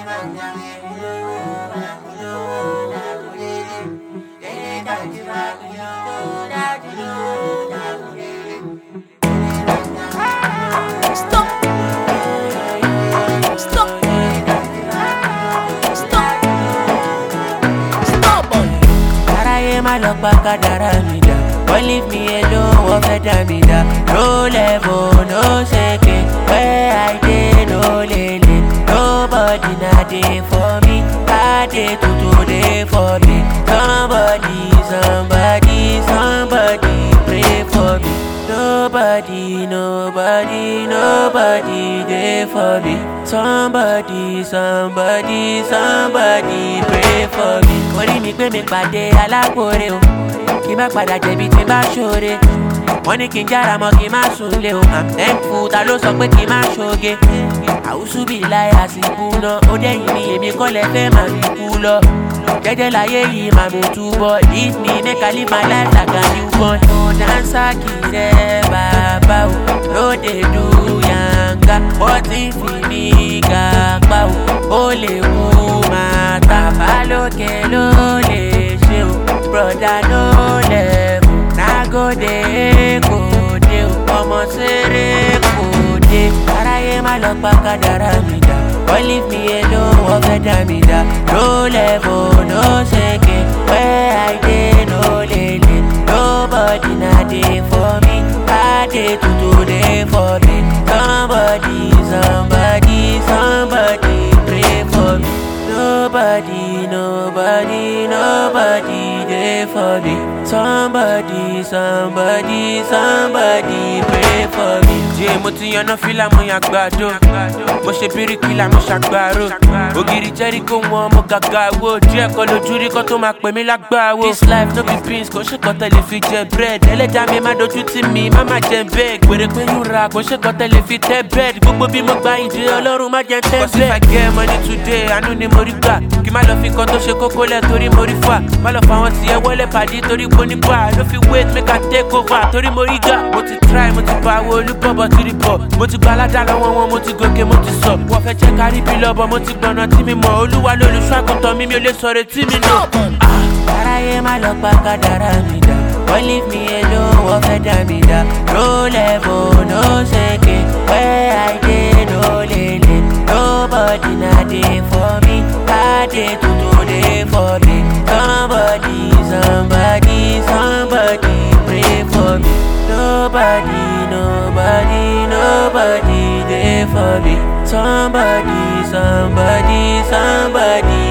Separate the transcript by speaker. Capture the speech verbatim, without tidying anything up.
Speaker 1: Won't leave me alone, won't fed me down. No level, no shaking. Where I did, no lele. Nobody not there for me. I did to today for me. Somebody, somebody, somebody pray for me. Nobody, nobody, nobody there for me. Somebody, somebody, somebody pray for me. Orí mi gbé mi pàdé alágbóre o. Kí má padà jẹ̀bi tí bá ṣoore. Wọ́n ní kí n jára mọ́ kí n má sunlé o. I'm thankful, ta ló sọ pé kí n má ṣoge. Àwùsù bí láyà sí kúná. Ó dẹ́yìn mi èmi kọ́ lẹ fẹ́ máa fi kú lọ. Jẹ́jẹ́ láyé yìí máa mú túbọ̀. Leave me make I live my life like a newborn. No dancer kì í ṣe bàbá o. No dey do yanga. Bọ́tí fi ní gàpá o. Ó lè kú máa tàbá lókè ló lè ṣe o. Brother no level. Nagode kò dé o. Ọmọ ṣeré kò dé. Aráyé má lọ pa kádàrá mi dà. Won't leave me alone, won't fed me down. No level, no shaking. Where I did, no lele. Nobody not there for me. I did to today for me. Somebody, somebody, somebody pray for me. Nobody, nobody, nobody there for me. Somebody, somebody, somebody pray for me.
Speaker 2: Jẹ́ mo ti yan fílà mo yàn gbàdo. Mo ṣe bíríkìlà mo ṣàgbàrò. Ògiri Jẹ́ríkò wọn mo gàgà wo. Díẹ̀ kọ́ lójú rí kọ́ tó máa pè mí lágbàwo. This life no be beans kò ṣe kọ́ tẹ̀lé fi jẹ bread. Ẹlẹ́dàá mi má dojú tì mí má má jẹ bẹ́ẹ̀. Gbèrè pé yún ra kò ṣe kọ́ tẹ̀lé fi tẹ́ bẹ́ẹ̀d. Gbogbo bí mo gba ìdí Ọlọ́run má jẹ tẹ́ bẹ́ẹ̀. Cause if I get money today, àánú ni mo rí gbà. Kí má lọ fi kan tó ṣe kókó lẹ̀ torí mo rí fà. Má lọ fa wọn tiẹ̀ wọlé pàdé torí kò ní gbà. No fit wait make I take over torí mo rí gà. Mo ti try mo ti pa owó olúbọ̀bọ̀ tí rí bọ̀. Mo ti gba aládàá lọ́wọ́ wọn mo ti gòkè mo ti sọ. Wọ́n fẹ́ jẹ́ kárí bí lọ́bọ̀ mo ti gbọ̀nà tí mi mọ̀. Olúwa lolùṣọ́ àgùntàn mi mi ò lè sọ̀rọ̀ tí mi nà.
Speaker 1: Aráyé má lọ pa kádàrá mi dà. Won't leave me alone, won't fed me down. No level, no shaking. Where I did, no lele. Nobody not there for me. I did to today for me. Somebody, somebody, somebody pray for me. Nobody, nobody, nobody there for me. Somebody, somebody, somebody